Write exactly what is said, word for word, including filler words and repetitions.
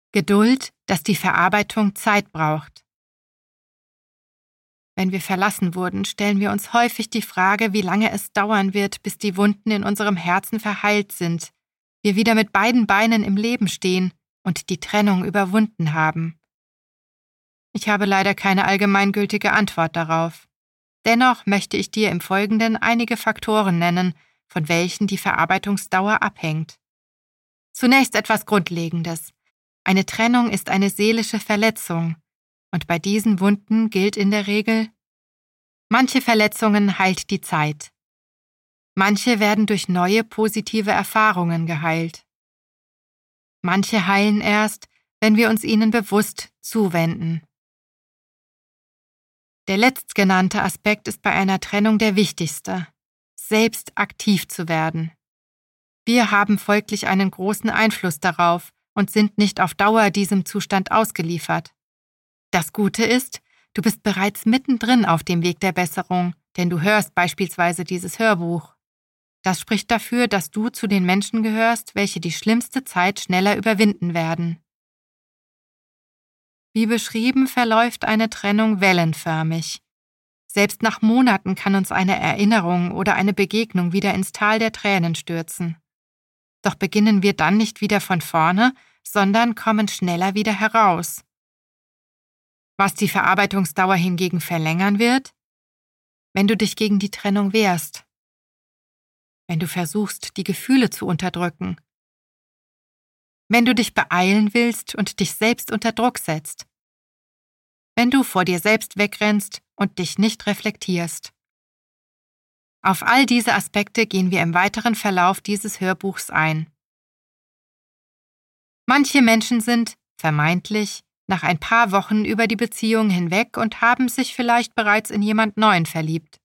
Geduld, dass die Verarbeitung Zeit braucht. Wenn wir verlassen wurden, stellen wir uns häufig die Frage, wie lange es dauern wird, bis die Wunden in unserem Herzen verheilt sind, wir wieder mit beiden Beinen im Leben stehen und die Trennung überwunden haben. Ich habe leider keine allgemeingültige Antwort darauf. Dennoch möchte ich dir im Folgenden einige Faktoren nennen, von welchen die Verarbeitungsdauer abhängt. Zunächst etwas Grundlegendes. Eine Trennung ist eine seelische Verletzung, und bei diesen Wunden gilt in der Regel: Manche Verletzungen heilt die Zeit. Manche werden durch neue positive Erfahrungen geheilt. Manche heilen erst, wenn wir uns ihnen bewusst zuwenden. Der letztgenannte Aspekt ist bei einer Trennung der wichtigste: selbst aktiv zu werden. Wir haben folglich einen großen Einfluss darauf und sind nicht auf Dauer diesem Zustand ausgeliefert. Das Gute ist, du bist bereits mittendrin auf dem Weg der Besserung, denn du hörst beispielsweise dieses Hörbuch. Das spricht dafür, dass du zu den Menschen gehörst, welche die schlimmste Zeit schneller überwinden werden. Wie beschrieben, verläuft eine Trennung wellenförmig. Selbst nach Monaten kann uns eine Erinnerung oder eine Begegnung wieder ins Tal der Tränen stürzen. Doch beginnen wir dann nicht wieder von vorne, sondern kommen schneller wieder heraus. Was die Verarbeitungsdauer hingegen verlängern wird: wenn du dich gegen die Trennung wehrst, wenn du versuchst, die Gefühle zu unterdrücken, wenn du dich beeilen willst und dich selbst unter Druck setzt, wenn du vor dir selbst wegrennst und dich nicht reflektierst. Auf all diese Aspekte gehen wir im weiteren Verlauf dieses Hörbuchs ein. Manche Menschen sind, vermeintlich, nach ein paar Wochen über die Beziehung hinweg und haben sich vielleicht bereits in jemand Neuen verliebt.